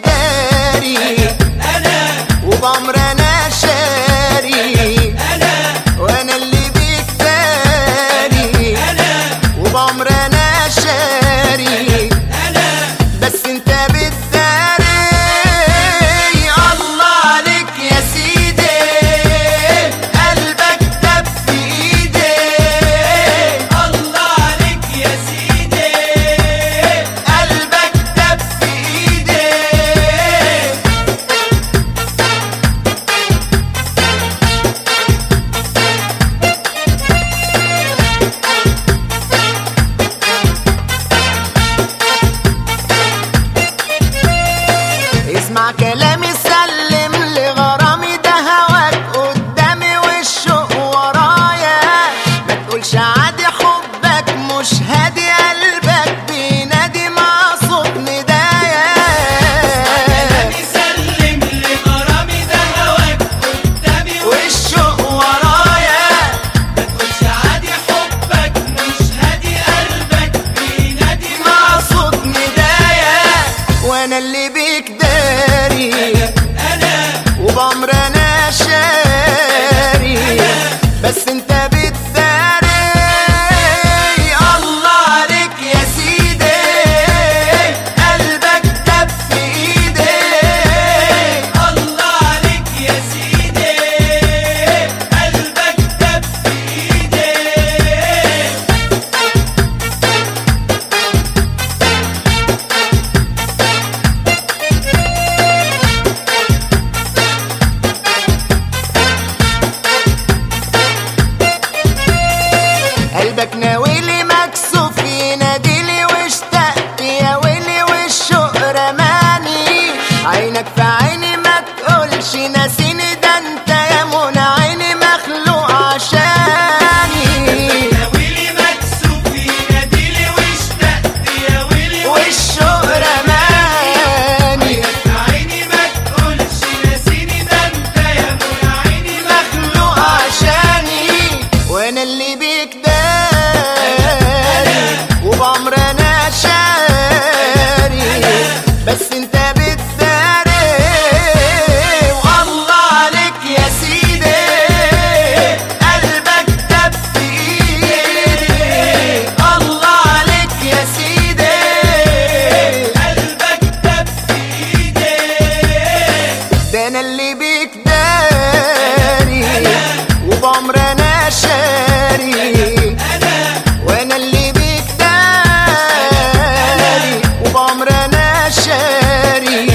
داري، وبعمر انا شاري، وانا اللي بيك داري، وبعمر انا شاري، بس انت بتداري. الله عليك يا سيدي، قلبك دب في ايدي. الله عليك يا سيدي، قلبك دب في ايدي. اسمع كلامي، سلم لغرامي، ده هواك قدامي والشوق ورايا. ما تقولش عادي حبك مش هادي، قلبك بينادي مع صوت ندايا. كلامي سلم لغرامي، ده هواك قدامي والشوق ورايا. ما تقولش عادي حبك مش هادي، قلبك بينادي مع صوت ندايا، وانا اللي بيك داري، وبعمر انا شاري، بس انت بتداري. الله عليك يا سيدي، قلبك دب في ايدي. الله عليك يا سيدي، قلبك دب في ايدي. قلبك ناويلي مكسوف يناديلي، واشتقت يا ويلي والشوق رماني. عينك في عيني ما تقولش ناسيني، ده انت يا منى عيني مخلوق عشاني. ناويلي مكسوف يناديلي، واشتقت يا ويلي والشوق رماني، عيني ما تقولش ناسيني، ده انت يا منى عيني مخلوق عشاني، وانا اللي بيك داري، وبعمر انا شاري، بس انت بتداري. والله عليك يا سيدي، قلبك دب في ايدي. الله عليك يا سيدي، قلبك دب في ايدي. ده انا اللي بيك داري، وبعمر انا شاري، وانا اللي بيك داري، وبعمر انا شاري.